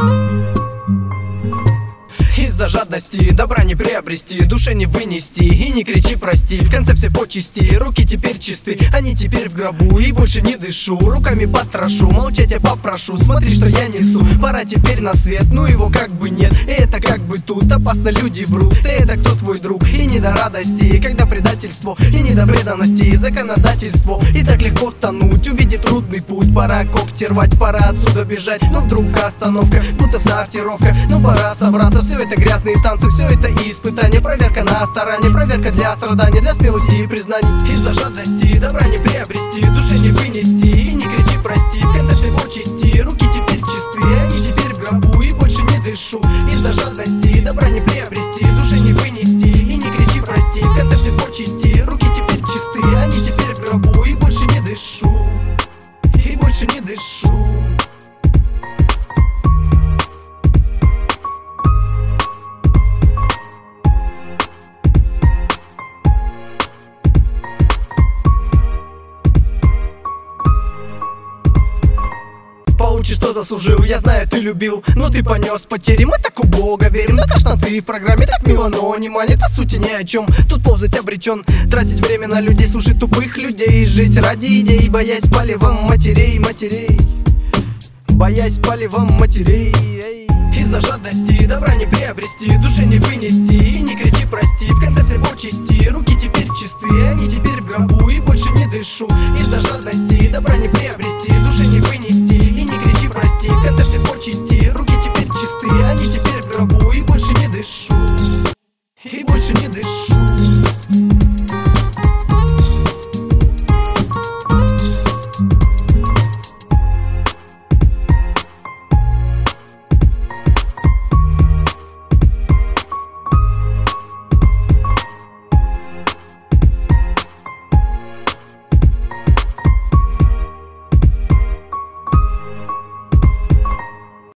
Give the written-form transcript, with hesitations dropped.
Из-за жадности добра не приобрести, душе не вынести и не кричи прости. В конце все почести, руки теперь чисты, они теперь в гробу и больше не дышу. Руками потрошу, молчать я попрошу, смотри, что я несу. Пора теперь на свет, ну его как бы нет, и это как бы тут. Опасно люди врут, ты это кто твой друг? И не до радости, когда предательство, и не до преданности, и законодательство. И так легко тонуть, увидев трудный путь. Пора когти рвать, пора отсюда бежать, но вдруг остановка, будто сортировка. Ну пора собраться, все это грязные танцы, все это испытание. Проверка на стороне, проверка для страдания, для смелости и признаний. Из-за жадности добра не приобрести, душе не вынести и не кричи прости. В конце все почести, руки теперь чисты, они теперь в гробу и больше не дышу. Из-за жадности добра не приобрести, душе не вынести и не кричи прости. В конце все почести, руки теперь чисты, они теперь в гробу и больше не дышу, и больше не дышу. Получи, что заслужил, я знаю, ты любил, но ты понес потери. Мы так у Бога верим, на тошноты в программе. Так мило, но не манит, по сути ни о чем. Тут ползать обречен, тратить время на людей, слушать тупых людей, жить ради идей, боясь палевом матерей. Боясь палевом матерей. Из-за жадности добра не приобрести, душе не вынести и не кричи прости. В конце все почести, руки теперь чисты, они теперь в гробу и больше не дышу. Из-за жадности добра не приобрести, душе не вынести и не кричи прости. В конце все почести.